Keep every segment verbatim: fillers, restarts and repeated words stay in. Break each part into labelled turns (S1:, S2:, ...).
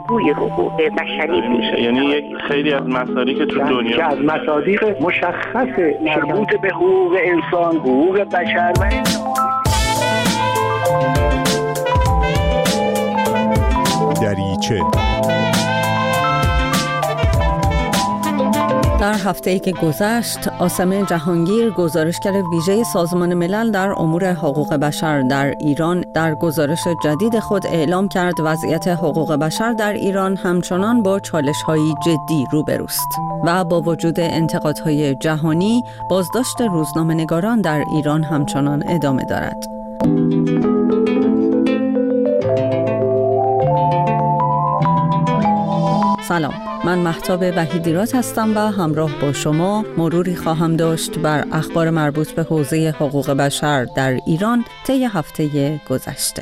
S1: بازگوی حقوق بشری میشه.
S2: یعنی یک خیلی از مصادیق تو دنیا
S3: که از مصادیق مشخص مربوط به حقوق انسان، حقوق بشر و
S4: دریچه.
S5: در هفته‌ای که گذشت، عاصمه جهانگیر، گزارشگر ویژه سازمان ملل در امور حقوق بشر در ایران، در گزارش جدید خود اعلام کرد وضعیت حقوق بشر در ایران همچنان با چالش‌های جدی روبروست و با وجود انتقادهای جهانی، بازداشت روزنامه‌نگاران در ایران همچنان ادامه دارد. سلام، من مهتاب وحیدیراد هستم و همراه با شما مروری خواهم داشت بر اخبار مربوط به حوزه حقوق بشر در ایران طی هفته گذشته.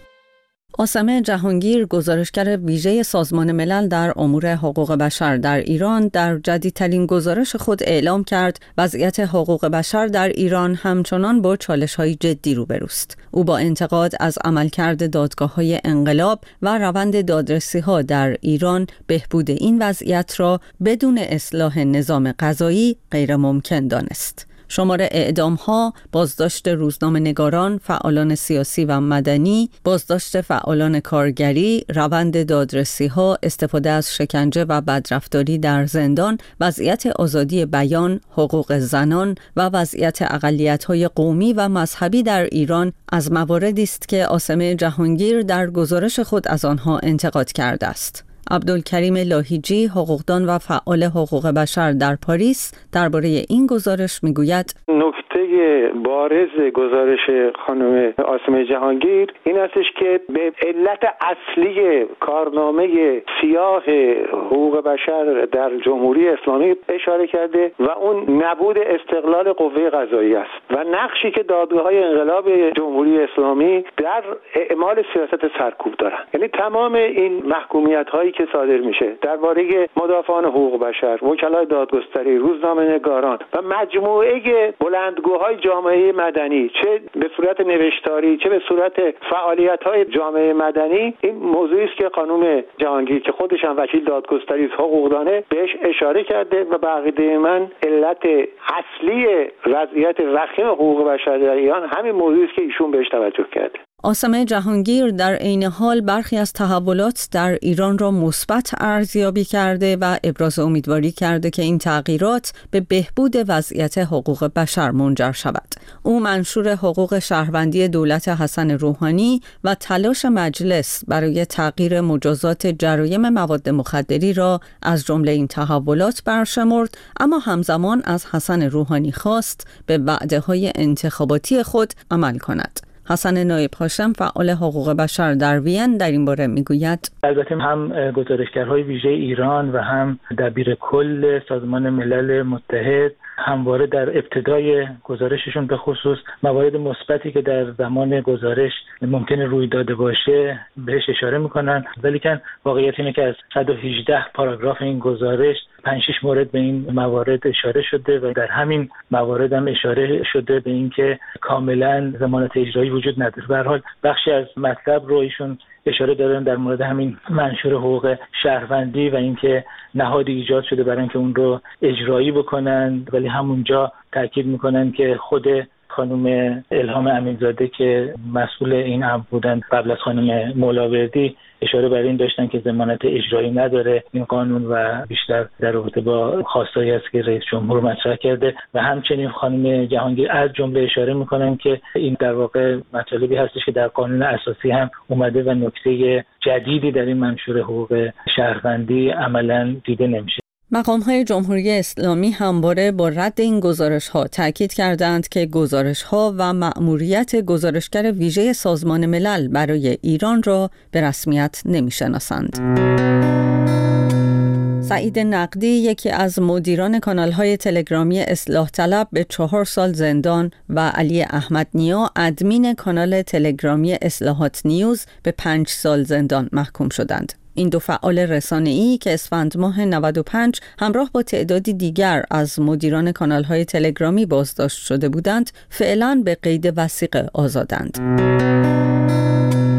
S5: عاصمه جهانگیر، گزارشگر ویژه سازمان ملل در امور حقوق بشر در ایران، در جدیدترین گزارش خود اعلام کرد وضعیت حقوق بشر در ایران همچنان با چالش‌های جدی روبروست. او با انتقاد از عملکرد دادگاه‌های انقلاب و روند دادرسی‌ها در ایران، بهبود این وضعیت را بدون اصلاح نظام قضایی غیر ممکن دانست. شمار اعدام‌ها، بازداشت روزنامه‌نگاران، فعالان سیاسی و مدنی، بازداشت فعالان کارگری، روند دادرسی‌ها، استفاده از شکنجه و بدرفتاری در زندان، وضعیت آزادی بیان، حقوق زنان و وضعیت اقلیت‌های قومی و مذهبی در ایران از مواردی است که عاصمه جهانگیر در گزارش خود از آنها انتقاد کرده است. عبدالکریم لاهیجی، حقوقدان و فعال حقوق بشر در پاریس، درباره این گزارش میگوید:
S6: نکته بارز گزارش خانم عاصمه جهانگیر این استش که به علت اصلی کارنامه سیاه حقوق بشر در جمهوری اسلامی اشاره کرده و اون نبود استقلال قوه قضاییه است و نقشی که دادگاه‌های انقلاب جمهوری اسلامی در اعمال سیاست سرکوب دارند. یعنی تمام این محکومیت‌هایی که صادر میشه درباره مدافعان حقوق بشر، وکلای دادگستری، روزنامه‌نگاران و مجموعه بلندگوهای جامعه مدنی، چه به صورت نوشتاری چه به صورت فعالیت‌های جامعه مدنی، این موضوعی است که خانم جهانگیر که خودش هم وکیل دادگستری حقوقدانه بهش اشاره کرده و به عقیده من علت اصلی وضعیت وخیم حقوق بشر در ایران همین موضوعی است که ایشون بهش توجه کرده.
S5: عاصمه جهانگیر در عین حال برخی از تحولات در ایران را مثبت ارزیابی کرده و ابراز امیدواری کرده که این تغییرات به بهبود وضعیت حقوق بشر منجر شود. او منشور حقوق شهروندی دولت حسن روحانی و تلاش مجلس برای تغییر مجازات جرایم مواد مخدری را از جمله این تحولات برشمرد، اما همزمان از حسن روحانی خواست به وعده‌های انتخاباتی خود عمل کند. حسن نایب هاشم، فعال حقوق بشر در وین، در این باره میگوید:
S7: البته هم گزارشگرهای ویژه ایران و هم دبیر کل سازمان ملل متحد همواره در ابتدای گزارششون به خصوص موارد مثبتی که در زمان گزارش ممکنه روی داده باشه بهش اشاره میکنن، ولی که واقعیت اینه که از صد و هجده پاراگراف این گزارش پنج شش مورد به این موارد اشاره شده و در همین موارد هم اشاره شده به اینکه کاملا ضمانت اجرایی وجود نداره. به هر حال بخشی از مطلب رو ایشون اشاره دارن در مورد همین منشور حقوق شهروندی و اینکه نهادی ایجاد شده برای اینکه اون رو اجرایی بکنن، ولی همونجا تاکید میکنن که خود خانم الهام امینزاده که مسئول این امر بودن قبل از خانم مولاوردی اشاره بر این داشتن که ضمانت اجرایی نداره این قانون و بیشتر در رابطه با خواستایی است که رئیس جمهور مطرح کرده و همچنین خانم جهانگیر از جمله اشاره میکنن که این در واقع مطالبی هستش که در قانون اساسی هم اومده و نکته جدیدی در این منشور حقوق شهروندی عملاً دیده نمیشه.
S5: مقام‌های جمهوری اسلامی همواره با رد این گزارش‌ها تاکید کردند که گزارش‌ها و مأموریت گزارشگر ویژه سازمان ملل برای ایران را به رسمیت نمی‌شناسند. سعید نقدی، یکی از مدیران کانال‌های تلگرامی اصلاح طلب، به چهار سال زندان و علی احمد نیا، ادمین کانال تلگرامی اصلاحات نیوز، به پنج سال زندان محکوم شدند. این دو فعال رسانه‌ای که اسفند ماه نود و پنج همراه با تعدادی دیگر از مدیران کانال‌های تلگرامی بازداشت شده بودند، فعلاً به قید وثیقه آزادند.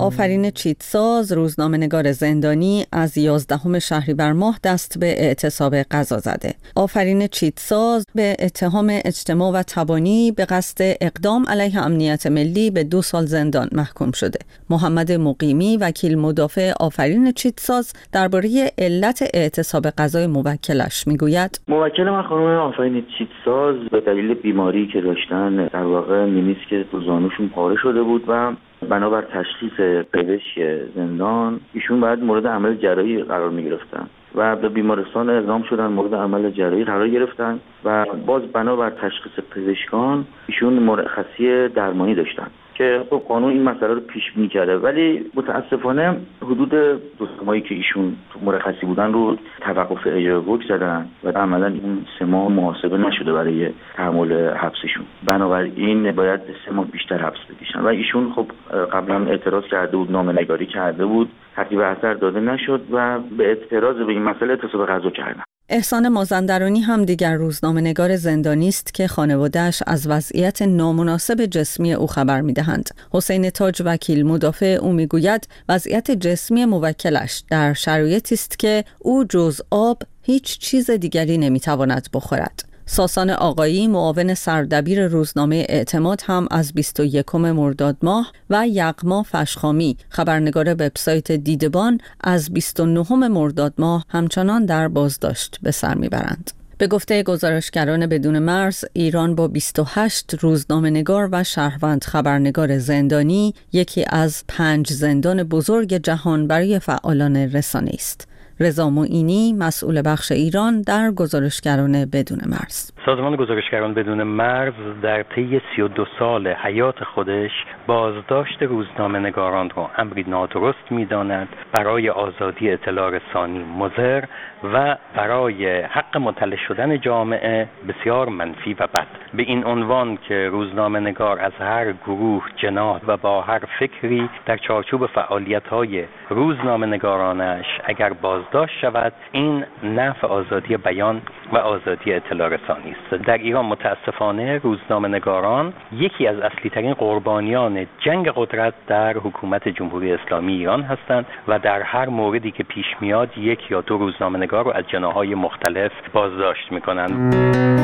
S5: آفرین چیتساز، روزنامه‌نگار زندانی، از یازدهم شهریور ماه دست به اعتصاب قضا زده. آفرین چیتساز به اتهام اجتماع و تبانی به قصد اقدام علیه امنیت ملی به دو سال زندان محکوم شده. محمد مقیمی، وکیل مدافع آفرین چیتساز، درباره علت اعتصاب قضای موکلش میگوید:
S8: موکل من خانم آفرین چیتساز به دلیل بیماری که داشتن، در واقع مینیسک تو زانوشون پاره شده بود و بنابر تشخیص پزشک زندان ایشون باید مورد عمل جراحی قرار می گرفتن و به بیمارستان اعزام شدن، مورد عمل جراحی قرار گرفتن و باز بنابر تشخیص پزشکان ایشون مرخصی درمانی داشتن که خب قانون این مسئله رو پیش بینی کرده، ولی متاسفانه حدود دو ماهی که ایشون تو مرخصی بودن رو توقف اجرا حکم زدن و عملاً این سه ماه محاسبه نشده برای تحمل حبسشون. بنابراین باید سه ماه بیشتر حبس بکشن و ایشون خب قبلا اعتراض کرده بود، نامه‌نگاری کرده بود، ترتیب اثر داده نشد و به اعتراض به این مسئله اعتصاب قضا کردن.
S5: احسان مازندرانی هم دیگر روزنامه‌نگار زندانی است که خانواده‌اش از وضعیت نامناسب جسمی او خبر می‌دهند. حسین تاج، وکیل مدافع او، می‌گوید وضعیت جسمی موکلش در شرایطی است که او جز آب هیچ چیز دیگری نمی‌تواند بخورد. ساسان آقایی، معاون سردبیر روزنامه اعتماد، هم از بیست و یکم مرداد ماه و یغما فشخامی، خبرنگار وبسایت دیدبان، از بیست و نهم مرداد ماه همچنان در بازداشت به سر میبرند. به گفته گزارشگران بدون مرز، ایران با بیست و هشت روزنامه‌نگار و شهروند خبرنگار زندانی یکی از پنج زندان بزرگ جهان برای فعالان رسانه است. رضا معینی، مسئول بخش ایران در گزارشگران بدون مرز:
S9: سازمان گزارشگران بدون مرز در طی سی و دو سال حیات خودش بازداشت روزنامه‌نگاران را امری نادرست می‌داند، برای آزادی اطلاع رسانی مضر و برای حق مطلع شدن جامعه بسیار منفی و بد. به این عنوان که روزنامه‌نگار از هر گروه، جناح و با هر فکری در چارچوب فعالیت‌های روزنامه‌نگارانش اگر بازداشت شود، این نفع آزادی بیان و آزادی اطلاع رسانی است. در ایران متاسفانه روزنامه‌نگاران یکی از اصلی ترین قربانیان جنگ قدرت در حکومت جمهوری اسلامی ایران هستند و در هر موردی که پیش میاد یک یا دو روزنامه‌نگار رو از جناح‌های مختلف بازداشت می‌کنند.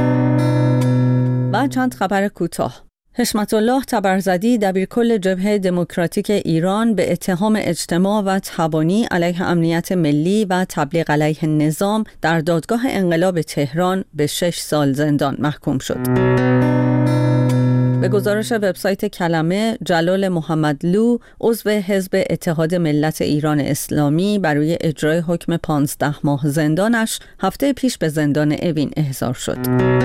S5: و چند خبر کوتاه. حشمت الله تبرزدی، دبیرکل جبهه دموکراتیک ایران، به اتهام اجتماع و تبانی علیه امنیت ملی و تبلیغ علیه نظام در دادگاه انقلاب تهران به شش سال زندان محکوم شد. به گزارش وبسایت کلمه، جلال محمدلو، عضو حزب اتحاد ملت ایران اسلامی، برای اجرای حکم پانزده ماه زندانش هفته پیش به زندان اوین احضار شد.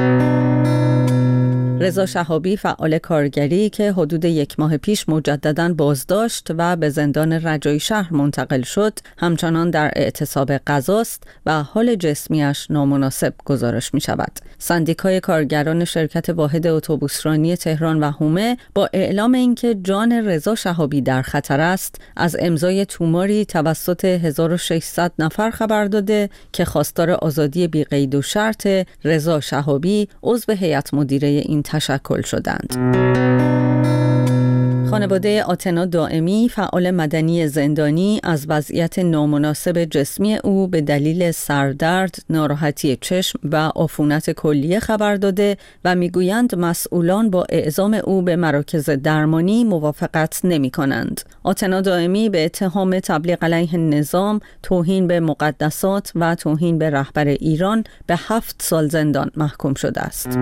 S5: رضا شهابی، فعال کارگری که حدود یک ماه پیش مجدداً بازداشت و به زندان رجایی شهر منتقل شد، همچنان در اعتصاب قضاست و حال جسمیش نامناسب گزارش می شود. سندیکای کارگران شرکت واحد اتوبوسرانی تهران و حومه با اعلام اینکه جان رضا شهابی در خطر است، از امضای توماری توسط هزار و ششصد نفر خبر داده که خواستار آزادی بی قید و شرط رضا شهابی، عضو هیئت مدیره این تشکل شدند. خانواده آتنا دائمی، فعال مدنی زندانی، از وضعیت نامناسب جسمی او به دلیل سردرد، ناراحتی چشم و عفونت کلیه خبر داده و میگویند مسئولان با اعزام او به مراکز درمانی موافقت نمی کنند. آتنا دائمی به اتهام تبلیغ علیه نظام، توهین به مقدسات و توهین به رهبر ایران به هفت سال زندان محکوم شده است.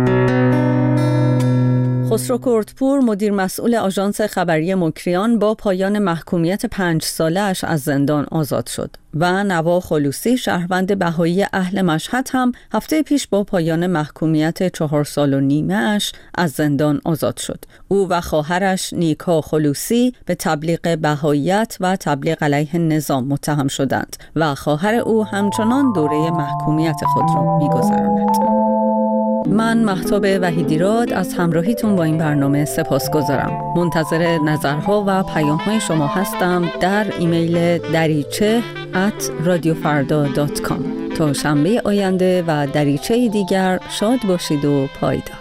S5: خسرو کردپور، مدیر مسئول آژانس خبری مکریان، با پایان محکومیت پنج ساله‌اش از زندان آزاد شد و نوا خلوصی، شهروند بهایی اهل مشهد، هم هفته پیش با پایان محکومیت چهار سال و نیمه اش از زندان آزاد شد. او و خواهرش نیکا خلوصی به تبلیغ بهاییت و تبلیغ علیه نظام متهم شدند و خواهر او همچنان دوره محکومیت خود را می‌گذراند. من مهتاب وحیدیراد از همراهیتون با این برنامه سپاسگزارم. منتظر نظرها و پیام‌های شما هستم در ایمیل دریچه ات رادیو فردا دات کام. تا شنبه آینده و دریچه دیگر، شاد باشید و پایدار.